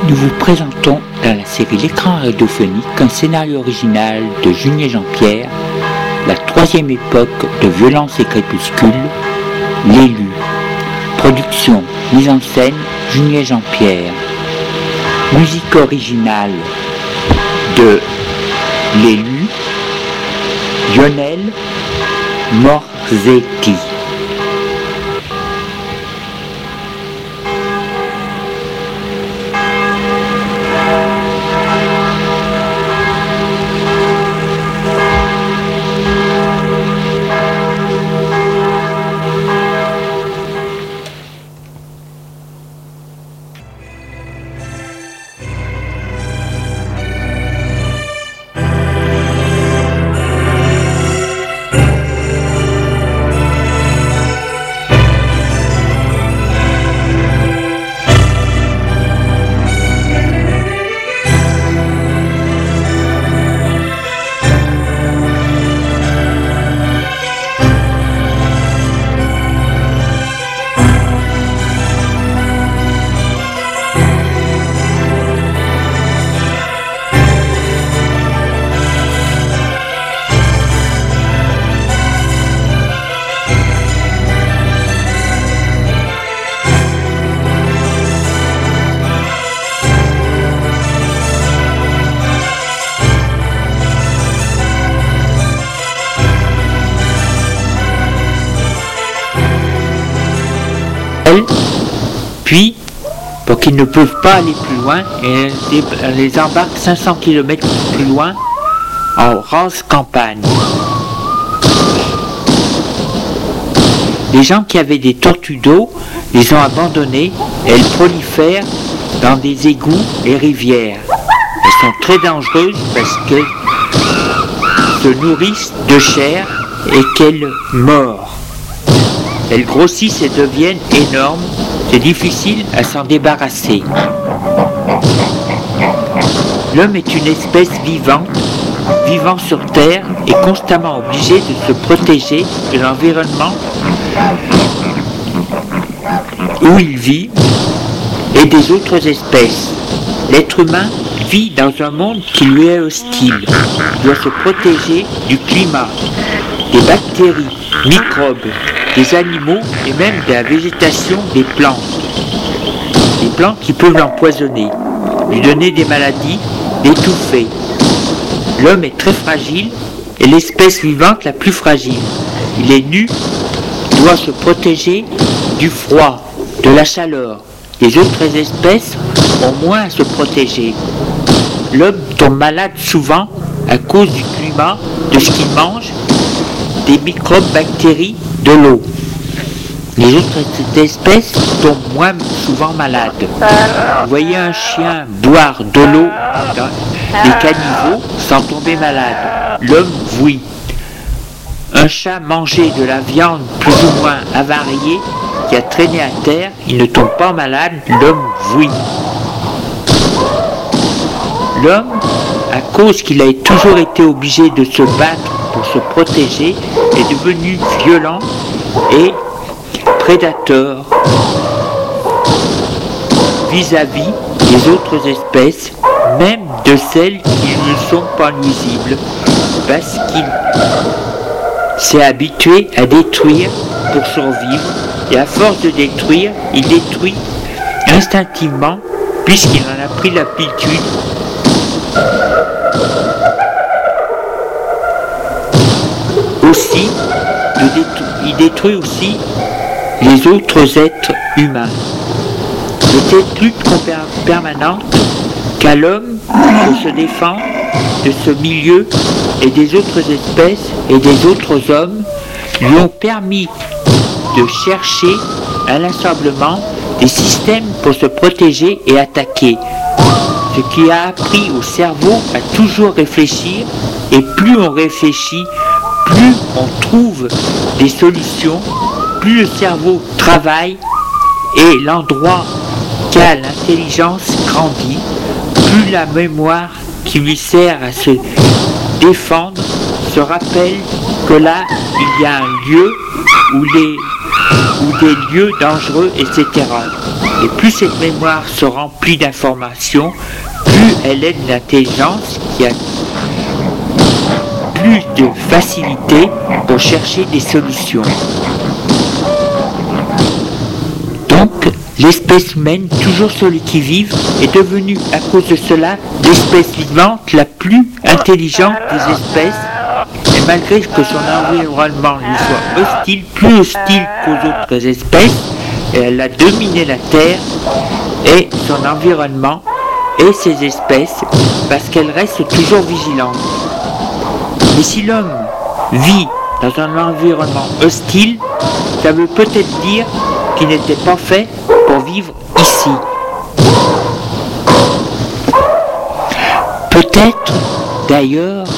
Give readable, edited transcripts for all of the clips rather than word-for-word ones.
Nous vous présentons dans la série L'écran radiophonique un scénario original de Julien Jean-Pierre, la troisième époque de Violence et Crépuscule, L'élu. Production, mise en scène, Julien Jean-Pierre. Musique originale de L'élu, Lionel Morzetti. Puis, pour qu'ils ne peuvent pas aller plus loin, elle les embarque 500 km plus loin, en rase campagne. Les gens qui avaient des tortues d'eau les ont abandonnées et elles prolifèrent dans des égouts et rivières. Elles sont très dangereuses parce qu'elles se nourrissent de chair et qu'elles mordent. Elles grossissent et deviennent énormes. C'est difficile à s'en débarrasser. L'homme est une espèce vivante, vivant sur Terre et constamment obligé de se protéger de l'environnement où il vit et des autres espèces. L'être humain vit dans un monde qui lui est hostile. Il doit se protéger du climat, des bactéries, microbes, des animaux et même de la végétation des plantes. Des plantes qui peuvent l'empoisonner, lui donner des maladies, l'étouffer. L'homme est très fragile et l'espèce vivante la plus fragile. Il est nu, doit se protéger du froid, de la chaleur. Les autres espèces ont moins à se protéger. L'homme tombe malade souvent à cause du climat, de ce qu'il mange, des microbes, bactéries, de l'eau. Les autres espèces tombent moins souvent malades. Vous voyez un chien boire de l'eau dans des caniveaux sans tomber malade. L'homme, oui. Un chat manger de la viande plus ou moins avariée qui a traîné à terre, il ne tombe pas malade. L'homme, oui. L'homme, à cause qu'il a toujours été obligé de se battre pour se protéger, est devenu violent et prédateur vis-à-vis des autres espèces, même de celles qui ne sont pas nuisibles, parce qu'il s'est habitué à détruire pour survivre, et à force de détruire, il détruit instinctivement, puisqu'il en a pris l'habitude. Aussi, il détruit aussi les autres êtres humains. De cette lutte permanente qu'a l'homme pour se défendre de ce milieu et des autres espèces et des autres hommes lui ont permis de chercher inlassablement des systèmes pour se protéger et attaquer. Ce qui a appris au cerveau à toujours réfléchir, et plus on réfléchit, plus on trouve des solutions, plus le cerveau travaille et l'endroit qu'a l'intelligence grandit, plus la mémoire qui lui sert à se défendre se rappelle que là, il y a un lieu où ou des lieux dangereux, etc. Et plus cette mémoire se remplit d'informations, plus elle est l'intelligence qui a plus de facilité pour chercher des solutions. Donc, l'espèce humaine, toujours sur le qui-vive, est devenue à cause de cela l'espèce vivante la plus intelligente des espèces, et malgré que son environnement lui soit hostile, plus hostile qu'aux autres espèces, elle a dominé la Terre et son environnement et ses espèces parce qu'elle reste toujours vigilante. Mais si l'homme vit dans un environnement hostile, ça veut peut-être dire qu'il n'était pas fait pour vivre ici. Peut-être d'ailleurs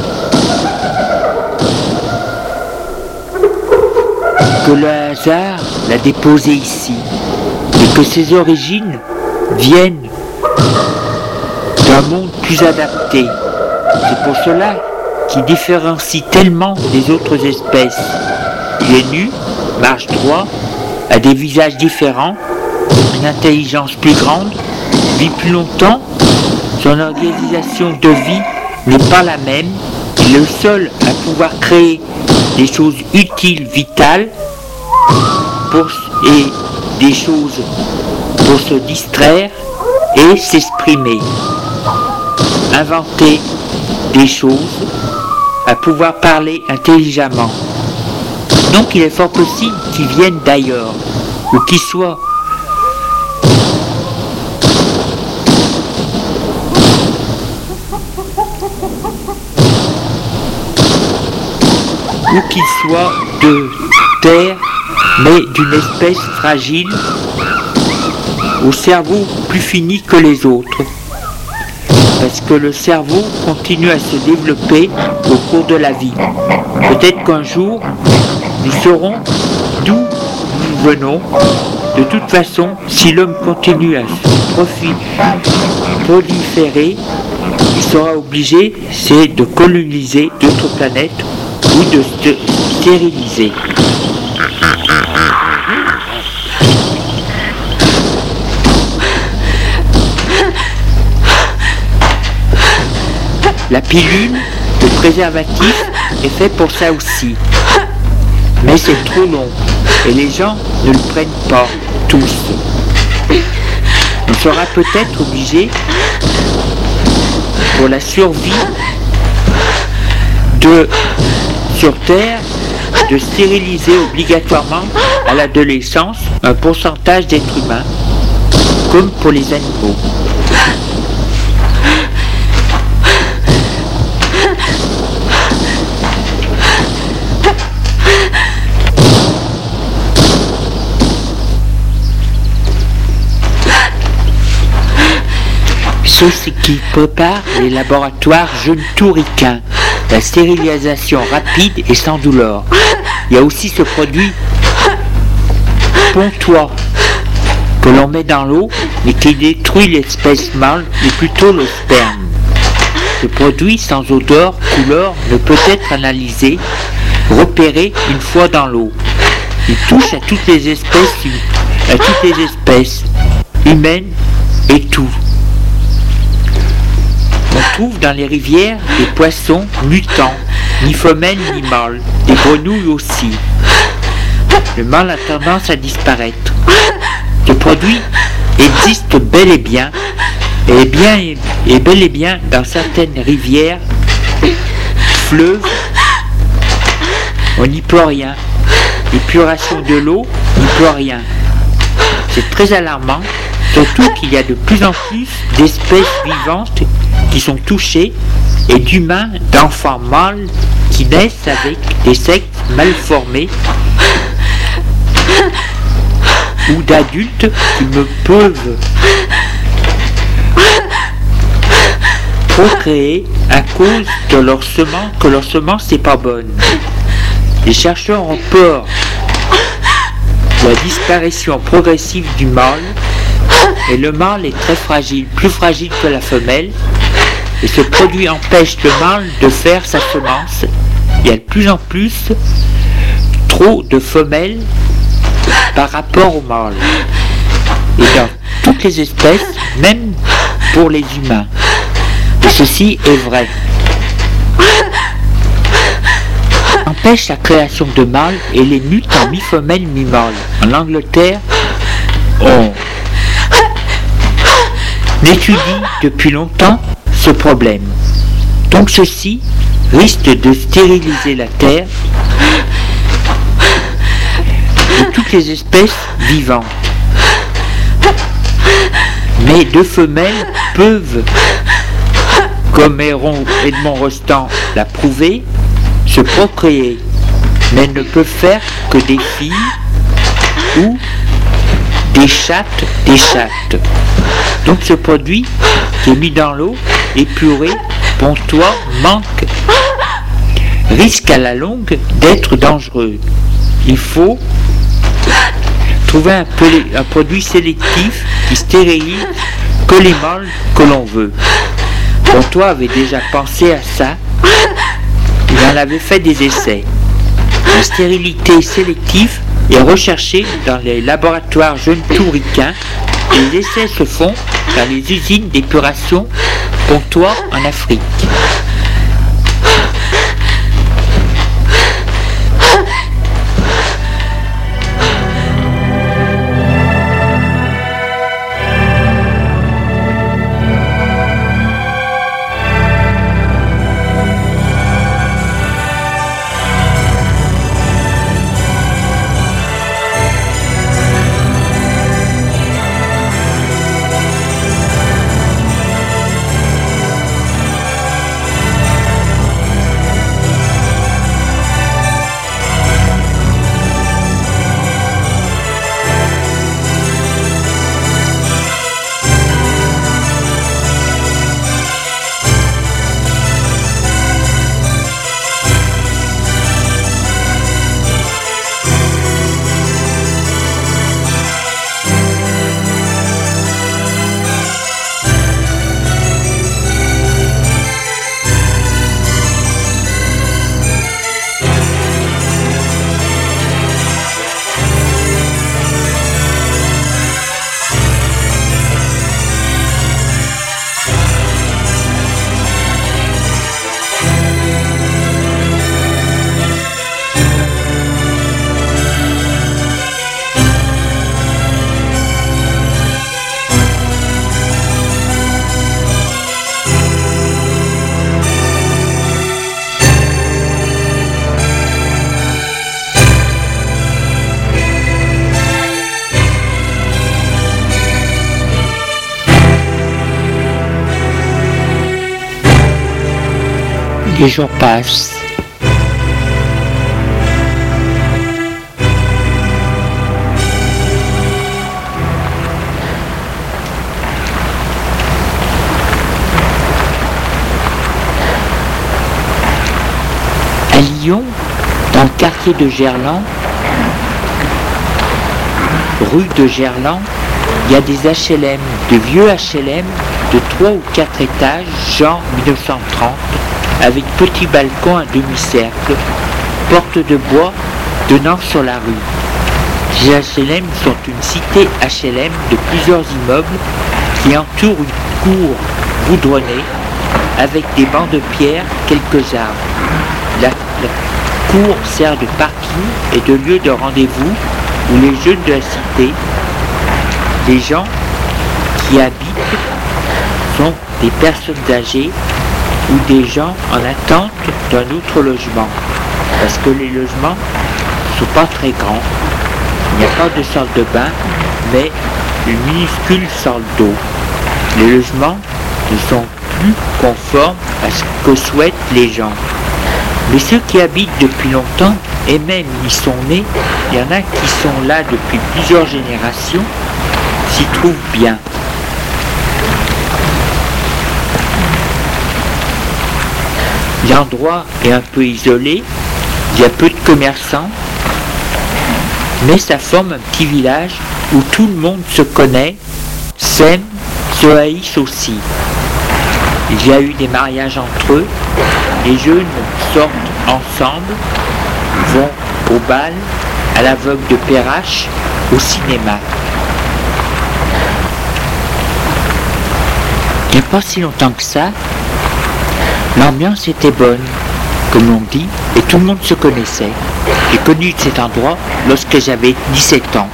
que le hasard l'a déposé ici et que ses origines viennent d'un monde plus adapté. C'est pour cela qu'il différencie tellement des autres espèces. Il est nu, marche droit, a des visages différents, une intelligence plus grande, vit plus longtemps, son organisation de vie n'est pas la même, il est le seul à pouvoir créer des choses utiles, vitales, et des choses pour se distraire et s'exprimer, inventer des choses, à pouvoir parler intelligemment. Donc il est fort possible qu'ils viennent d'ailleurs, ou qu'ils soient de terre, mais d'une espèce fragile, au cerveau plus fini que les autres. Parce que le cerveau continue à se développer au cours de la vie. Peut-être qu'un jour, nous saurons d'où nous venons. De toute façon, si l'homme continue à se proliférer, il sera obligé, c'est de coloniser d'autres planètes ou de se stériliser. La pilule, le préservatif, est fait pour ça aussi. Mais c'est trop long et les gens ne le prennent pas tous. On sera peut-être obligé, pour la survie sur Terre, de stériliser obligatoirement à l'adolescence un pourcentage d'êtres humains, comme pour les animaux. C'est ce qui prépare les laboratoires jeunes touricains, la stérilisation rapide et sans douleur. Il y a aussi ce produit pontois que l'on met dans l'eau mais qui détruit l'espèce mâle et plutôt le sperme. Ce produit sans odeur, couleur ne peut être analysé, repéré une fois dans l'eau. Il touche à toutes les espèces humaines et tout. On trouve dans les rivières des poissons mutants, ni femelles ni mâles, des grenouilles aussi. Le mâle a tendance à disparaître. Ce produit existe bel et bien, et bel et bien dans certaines rivières, fleuves, on n'y peut rien. Épuration de l'eau, on n'y peut rien. C'est très alarmant, surtout qu'il y a de plus en plus d'espèces vivantes qui sont touchées et d'humains, d'enfants mâles qui naissent avec des sexes mal formés ou d'adultes qui ne peuvent procréer à cause de leur semence, que leur semence n'est pas bonne. Les chercheurs ont peur de la disparition progressive du mâle, et le mâle est très fragile, plus fragile que la femelle, et ce produit empêche le mâle de faire sa semence. Il y a de plus en plus trop de femelles par rapport au mâle. Et dans toutes les espèces, même pour les humains. Et ceci est vrai. Empêche la création de mâles et les mute en mi-femelle, mi-mâle. En Angleterre, on étudie depuis longtemps ce problème. Donc ceci risque de stériliser la Terre de toutes les espèces vivantes. Mais deux femelles peuvent, comme Edmond Rostand l'a prouvé, se procréer, mais elles ne peuvent faire que des filles ou des chattes. Donc ce produit qui est mis dans l'eau, épuré, pontois, manque, risque à la longue d'être dangereux. Il faut trouver un produit sélectif qui stérilise que les mâles que l'on veut. Pontois avait déjà pensé à ça. Il en avait fait des essais. La stérilité sélective est recherchée dans les laboratoires jeunes touricains et les essais se font dans les usines d'épuration Pontois en Afrique. Les jours passent. À Lyon, dans le quartier de Gerland, rue de Gerland, il y a des HLM, de vieux HLM de 3 ou 4 étages, genre 1930, avec petit balcon à demi-cercle, porte de bois donnant sur la rue. Ces HLM sont une cité HLM de plusieurs immeubles qui entourent une cour goudronnée avec des bancs de pierre, quelques arbres. La cour sert de parking et de lieu de rendez-vous où les jeunes de la cité, les gens qui y habitent, sont des personnes âgées ou des gens en attente d'un autre logement, parce que les logements ne sont pas très grands. Il n'y a pas de salle de bain, mais une minuscule salle d'eau. Les logements ne sont plus conformes à ce que souhaitent les gens. Mais ceux qui habitent depuis longtemps, et même y sont nés, il y en a qui sont là depuis plusieurs générations, s'y trouvent bien. L'endroit est un peu isolé, il y a peu de commerçants, mais ça forme un petit village où tout le monde se connaît, s'aime, se haïssent aussi. Il y a eu des mariages entre eux, les jeunes sortent ensemble, vont au bal, à l'aveugle de Perrache, au cinéma. Il n'y a pas si longtemps que ça, l'ambiance était bonne, comme on dit, et tout le monde se connaissait. J'ai connu cet endroit lorsque j'avais 17 ans.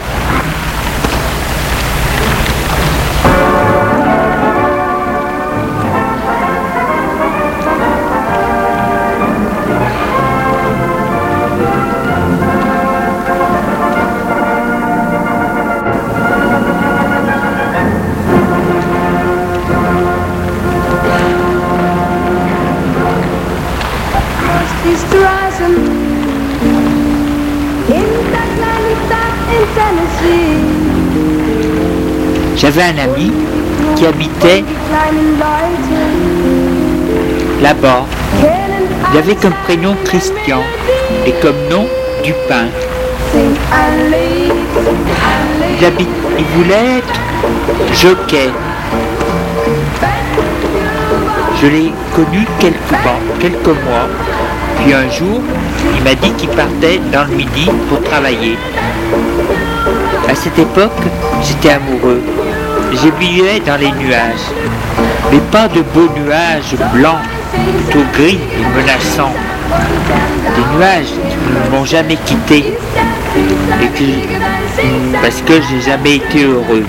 J'avais un ami qui habitait là-bas. Il avait comme prénom Christian et comme nom Dupin. Il voulait être jockey. Je l'ai connu quelques mois, puis un jour, il m'a dit qu'il partait dans le midi pour travailler. À cette époque, j'étais amoureux. Je vivais dans les nuages, mais pas de beaux nuages blancs, plutôt gris et menaçants. Des nuages qui ne m'ont jamais quitté, parce que j'ai jamais été heureux.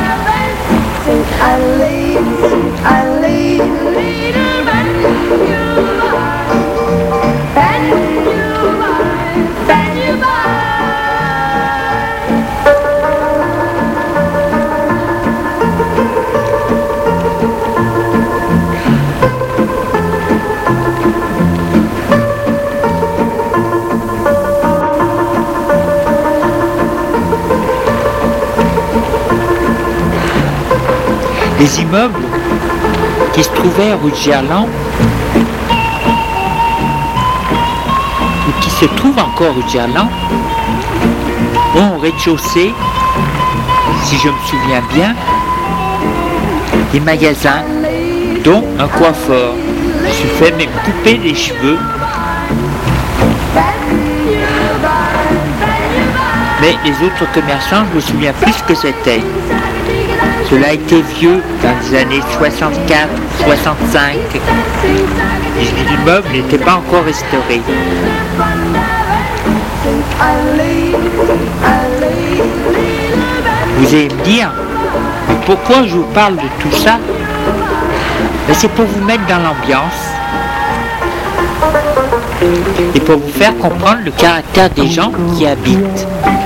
Les immeubles qui se trouvaient rue de Gerland, ou qui se trouvent encore rue de Gerland, ont au rez-de-chaussée, si je me souviens bien, des magasins, dont un coiffeur. Je me suis fait même couper les cheveux. Mais les autres commerçants, je me souviens plus ce que c'était. Cela a été vieux dans les années 64, 65. L'immeuble n'était pas encore restauré. Vous allez me dire, mais pourquoi je vous parle de tout ça? Ben, c'est pour vous mettre dans l'ambiance et pour vous faire comprendre le caractère des gens qui habitent.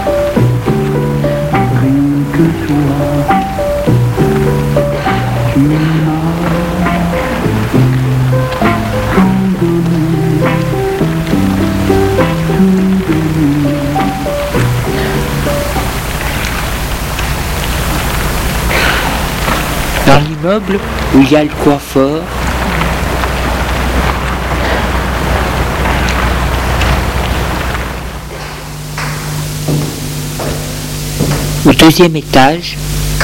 Dans l'immeuble où il y a le coiffeur, au deuxième étage,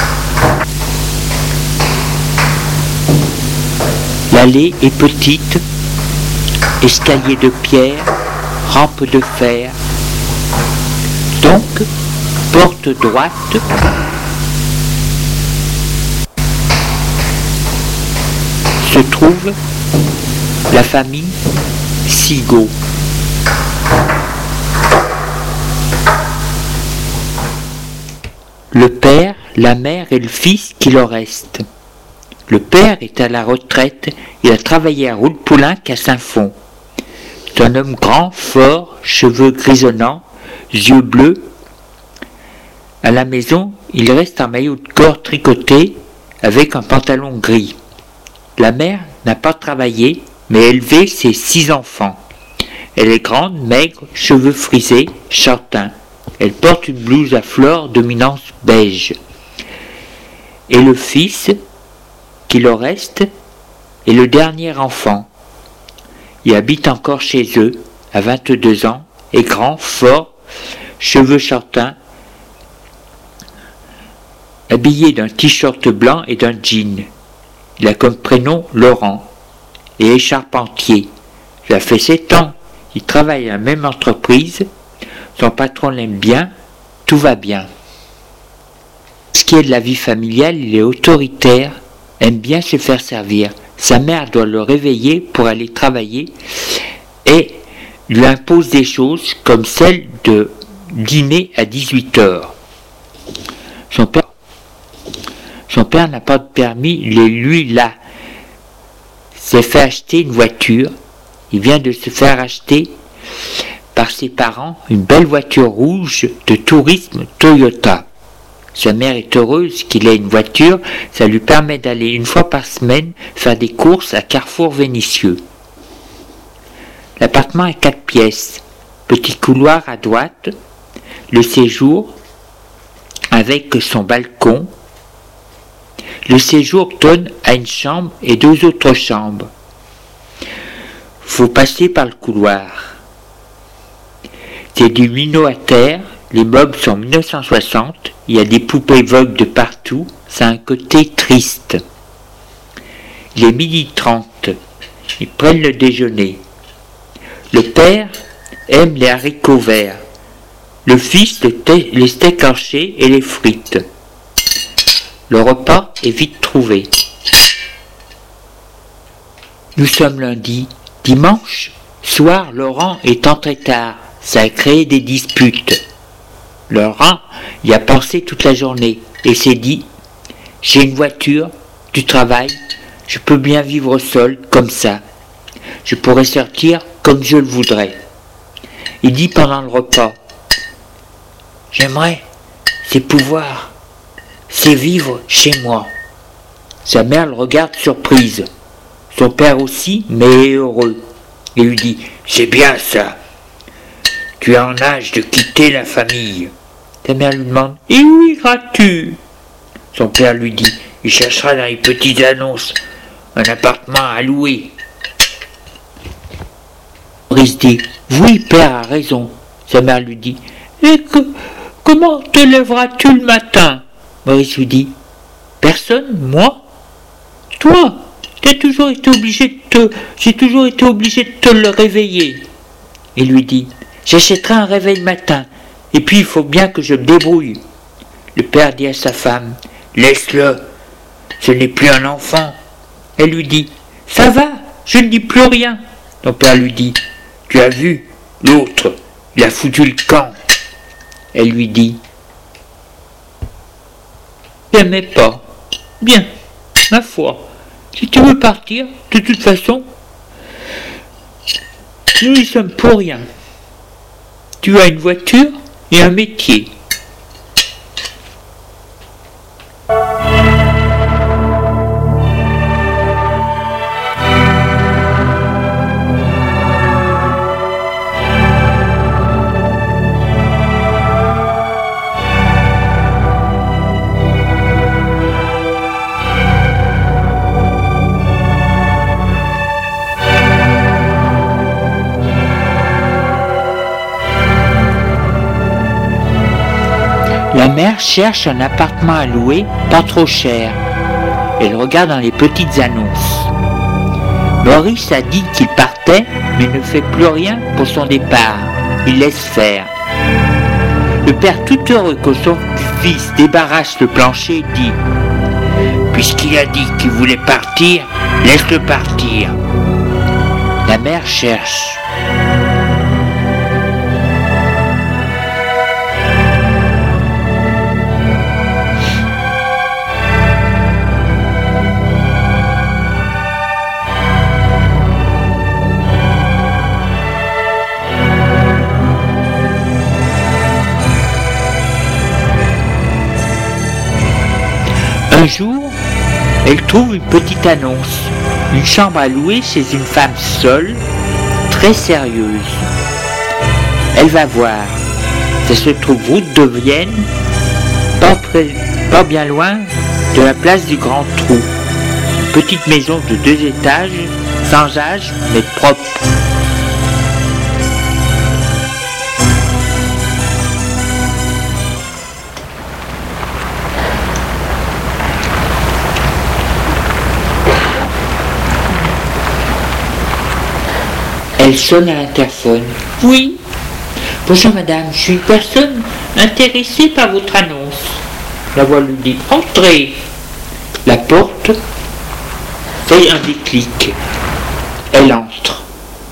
l'allée est petite, escalier de pierre, rampe de fer, donc porte droite, se trouve la famille Sigaud. Le père, la mère et le fils qui leur restent. Le père est à la retraite, il a travaillé à Roulepoulin qu'à Saint-Fond. C'est un homme grand, fort, cheveux grisonnants, yeux bleus. À la maison, il reste en maillot de corps tricoté avec un pantalon gris. La mère n'a pas travaillé, mais élevé ses 6 enfants. Elle est grande, maigre, cheveux frisés, châtains. Elle porte une blouse à fleurs dominance beige. Et le fils, qui leur reste, est le dernier enfant. Il habite encore chez eux, à 22 ans, est grand, fort, cheveux châtains, habillé d'un t-shirt blanc et d'un jean. Il a comme prénom Laurent et est charpentier. Ça fait 7 ans. Il travaille à la même entreprise. Son patron l'aime bien. Tout va bien. qui est de la vie familiale, il est autoritaire, aime bien se faire servir. Sa mère doit le réveiller pour aller travailler et lui impose des choses comme celle de dîner à 18h. Son père n'a pas de permis, lui là s'est fait acheter une voiture. Il vient de se faire acheter par ses parents une belle voiture rouge de tourisme Toyota. Sa mère est heureuse qu'il ait une voiture, ça lui permet d'aller une fois par semaine faire des courses à Carrefour Vénitieux. L'appartement est 4 pièces, petit couloir à droite, le séjour avec son balcon. Le séjour donne à une chambre et 2 autres chambres. Faut passer par le couloir. C'est du lino à terre, les meubles sont 1960, il y a des poupées Vogue de partout, c'est un côté triste. Il est 12h30, ils prennent le déjeuner. Le père aime les haricots verts, le fils les steaks hachés et les frites. Le repas est vite trouvé. Nous sommes lundi. Dimanche soir, Laurent est entré tard. Ça a créé des disputes. Laurent y a pensé toute la journée et s'est dit « J'ai une voiture, du travail, je peux bien vivre seul comme ça. Je pourrais sortir comme je le voudrais. » Il dit pendant le repas « J'aimerais, c'est pouvoir, c'est vivre chez moi. » Sa mère le regarde surprise. Son père aussi, mais est heureux. Il lui dit « C'est bien ça. Tu es en âge de quitter la famille. » Sa mère lui demande « Et où iras-tu » Son père lui dit « Il cherchera dans les petites annonces un appartement à louer. » Maurice dit « Oui, père a raison. » Sa mère lui dit « Et comment te lèveras-tu le matin » Maurice lui dit « Personne, moi. Toi, j'ai toujours été obligé de te le réveiller. » Il lui dit « J'achèterai un réveil matin, et puis il faut bien que je me débrouille. » Le père dit à sa femme « Laisse-le, ce n'est plus un enfant. » Elle lui dit « Ça va, je ne dis plus rien. » Son père lui dit « Tu as vu, l'autre, il a foutu le camp. » Elle lui dit « J'aimais pas. Bien, ma foi. Si tu veux partir, de toute façon, nous n'y sommes pour rien. Tu as une voiture et un métier. » La mère cherche un appartement à louer, pas trop cher. Elle regarde dans les petites annonces. Maurice a dit qu'il partait, mais ne fait plus rien pour son départ. Il laisse faire. Le père, tout heureux que son fils débarrasse le plancher, dit « Puisqu'il a dit qu'il voulait partir, laisse-le partir. » La mère cherche. Un jour, elle trouve une petite annonce, une chambre à louer chez une femme seule, très sérieuse. Elle va voir, ça se trouve route de Vienne, pas bien loin de la place du Grand Trou. Une petite maison de 2 étages, sans âge mais propre. Elle sonne à l'interphone. « Oui. Bonjour madame, je suis une personne intéressée par votre annonce. » La voix lui dit « Entrez !» La porte fait un déclic. Elle entre.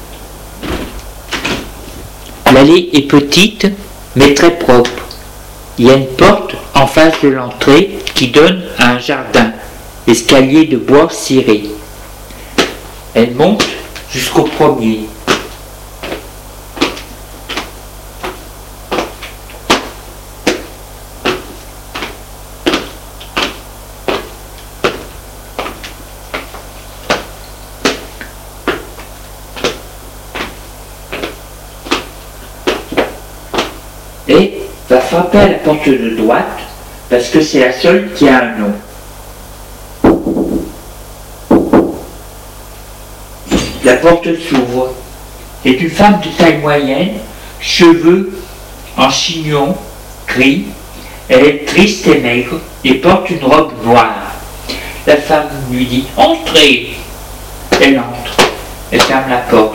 L'allée est petite, mais très propre. Il y a une porte en face de l'entrée qui donne à un jardin, escalier de bois ciré. Elle monte jusqu'au premier. Et va frapper à la porte de droite parce que c'est la seule qui a un nom. La porte s'ouvre. C'est une femme de taille moyenne, cheveux en chignon gris. Elle est triste et maigre et porte une robe noire. La femme lui dit « Entrez !» Elle entre. Elle ferme la porte.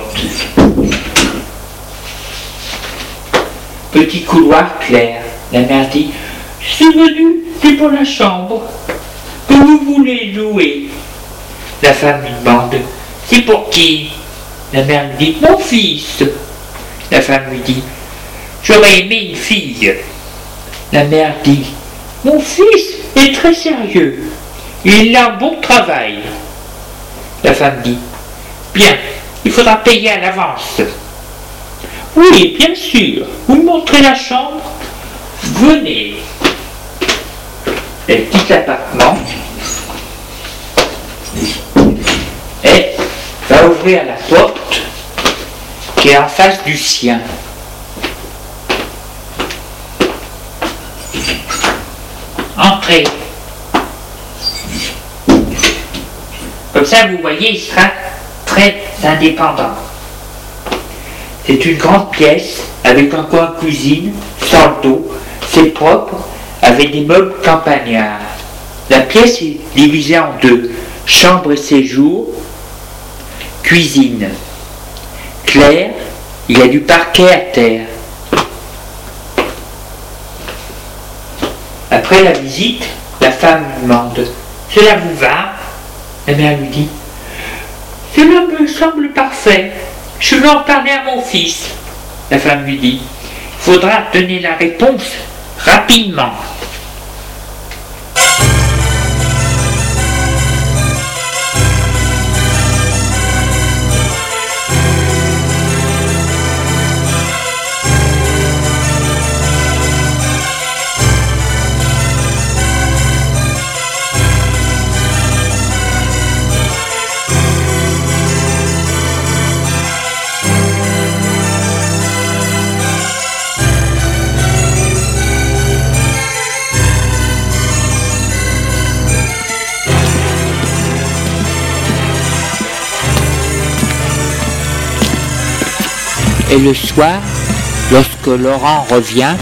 Petit couloir clair. La mère dit « Je suis venue, c'est pour la chambre. Que vous voulez louer ?» La femme lui demande « C'est pour qui ?» La mère lui dit « Mon fils. » La femme lui dit « J'aurais aimé une fille. » La mère dit « Mon fils est très sérieux. Il a un bon travail. » La femme dit « Bien, il faudra payer à l'avance. » « Oui, bien sûr. Vous me montrez la chambre? Venez. » Elle quitte l'appartement et va ouvrir la porte qui est en face du sien. Entrez. Comme ça, vous voyez, il sera très indépendant. C'est une grande pièce avec un coin cuisine, sans le dos, c'est propre, avec des meubles campagnards. La pièce est divisée en deux, chambre et séjour, cuisine. Clair, il y a du parquet à terre. Après la visite, la femme lui demande « Cela vous va ?» La mère lui dit « Cela me semble parfait. Je vais en parler à mon fils. » La femme lui dit « Il faudra donner la réponse rapidement. » Et le soir, lorsque Laurent revient,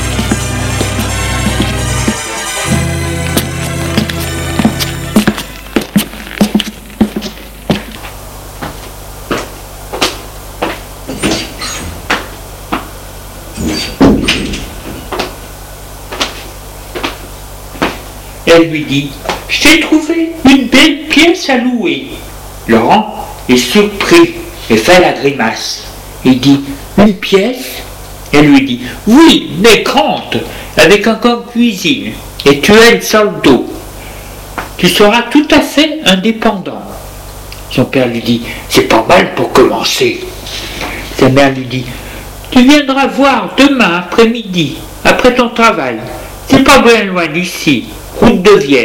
elle lui dit « J'ai trouvé une belle pièce à louer. » Laurent est surpris et fait la grimace. Il dit « Une pièce ?» Elle lui dit « Oui, mais grande, avec un coin cuisine, et tu as sur le dos. Tu seras tout à fait indépendant. » Son père lui dit « C'est pas mal pour commencer. » Sa mère lui dit « Tu viendras voir demain après-midi, après ton travail. C'est pas bien loin d'ici, route de Vienne. »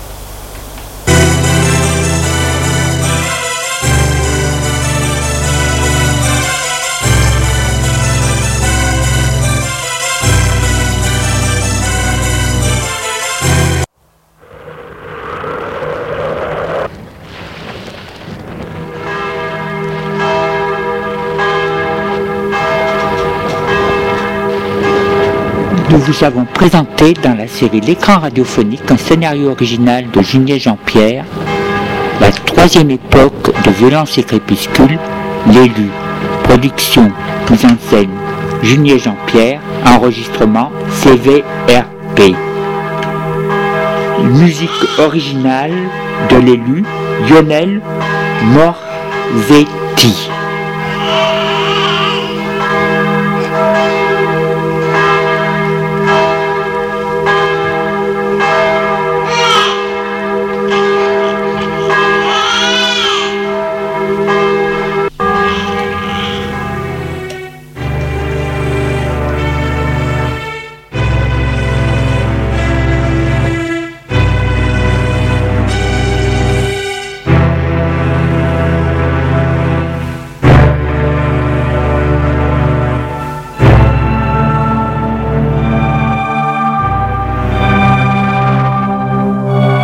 Nous vous avons présenté dans la série L'écran radiophonique un scénario original de Junier Jean-Pierre, La troisième époque de Violence et Crépuscule, L'élu. Production, mise en scène, Junier Jean-Pierre, enregistrement CVRP. Musique originale de l'élu Lionel Morzetti.